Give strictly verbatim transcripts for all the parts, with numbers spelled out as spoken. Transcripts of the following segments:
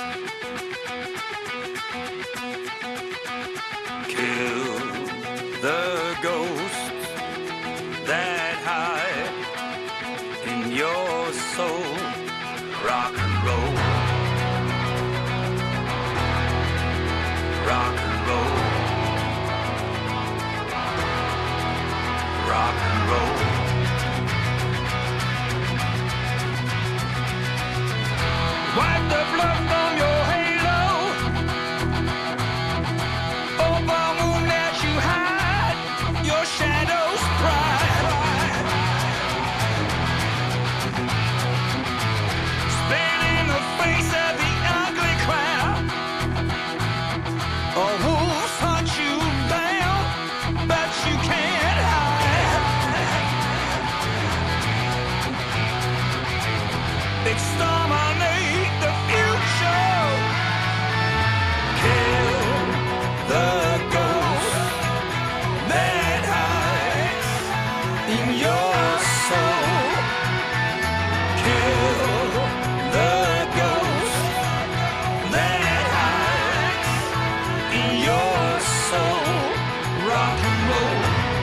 Kill the ghosts that hide in your soul. Rock and roll, rock and roll, rock and roll. Wipe the blood from your halo. Over moon that you hide your shadow's pride. Spit in the face of the ugly crowd. Or wolves hunt you down, but you can't hide. Exterminate the future. Kill the ghost that hides in your soul. Kill the ghost that hides in your soul. Rock and roll.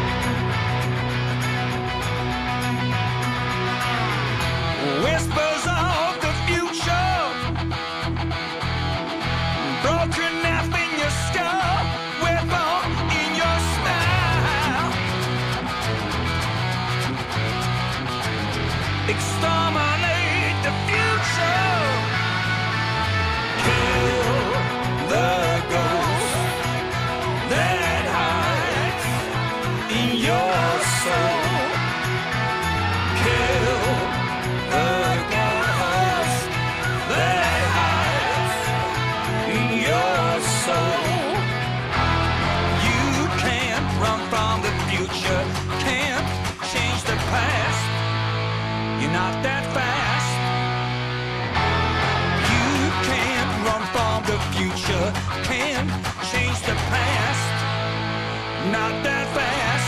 Whispers of the future, broken knife in your skull, weapon in your smile. Exterminate the future. Kill the ghost that hides in your soul. Kill the ghost that hides in your soul. You can't run from the future, can't change the past. You're not that fast. You can't run from the future, can't change the past. Not that fast.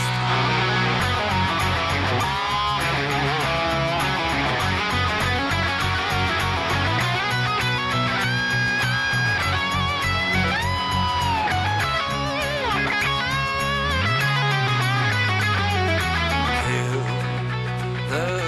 Kill the